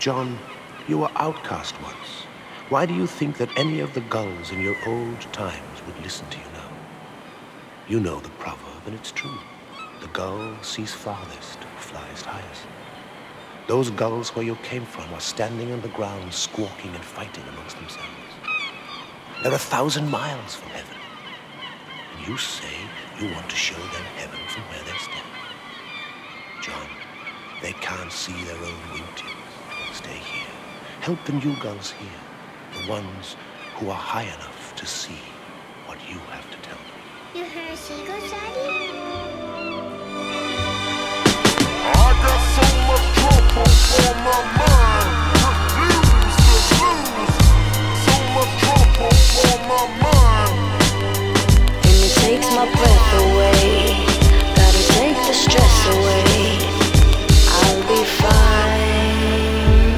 John, you were outcast once. Why do you think that any of the gulls in your old times would listen to you now? You know the proverb, and it's true. The gull sees farthest, flies highest. Those gulls where you came from are standing on the ground, squawking and fighting amongst themselves. They're 1,000 miles from heaven. And you say you want to show them heaven from where they're standing. John, they can't see their own wingtips. Stay here. Help the new gulls here, the ones who are high enough to see what you have to tell them. You heard seagulls, Daddy? I got so much trouble on my mind.